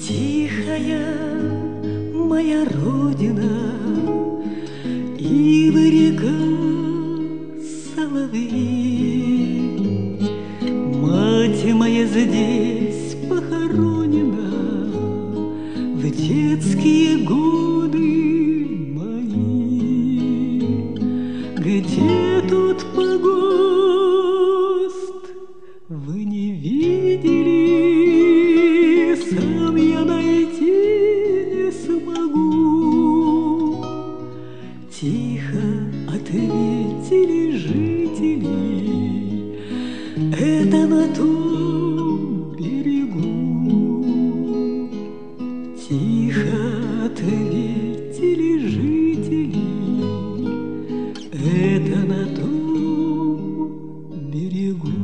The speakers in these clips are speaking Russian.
Тихая моя родина, ива, река, соловей. Мать моя здесь похоронена в детские годы мои. Где тут погост вы не видели? Сам я найти не смогу. Тихо ответили жители: это на том берегу. Тихо ответили жители: это на том берегу.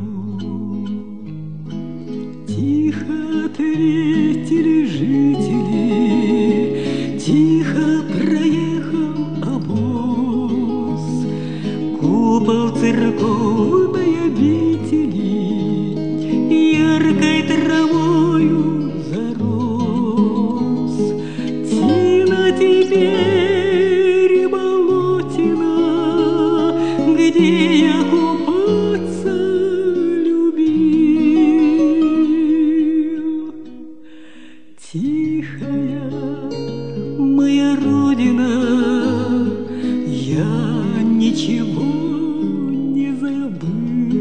Тихо ответили жители, тихо проехал обоз. Купол церковной обители яркой травою зарос. Тина теперь болотина, где я купаться любил. Тихая моя родина, я ничего не забыл.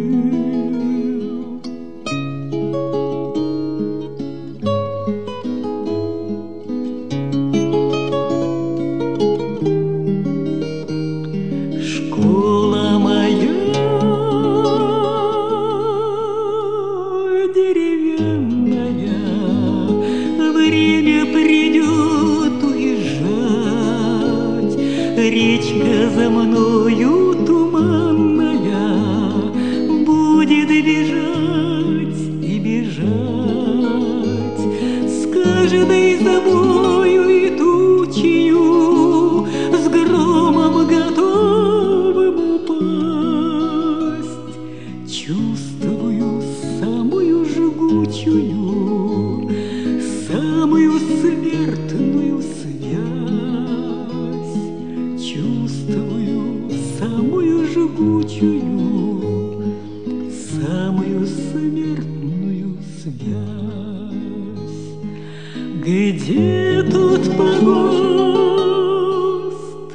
Школа моя деревянная, время придет уезжать. Речка за мною туманная будет бежать и бежать. С каждой зимою и тучью, с громом готовым упасть, чувствую самую жгучую, самую смертную связь. Чувствую самую жгучую, самую смертную связь. Где тут погост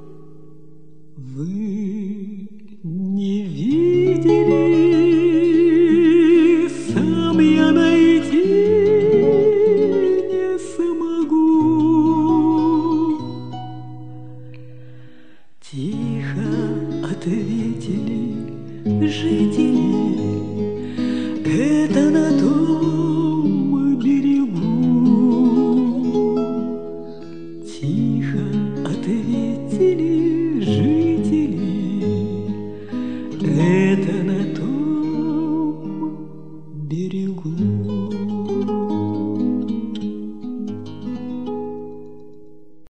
вы не видели? Сам я найти не смогу. Тихо ответили жители: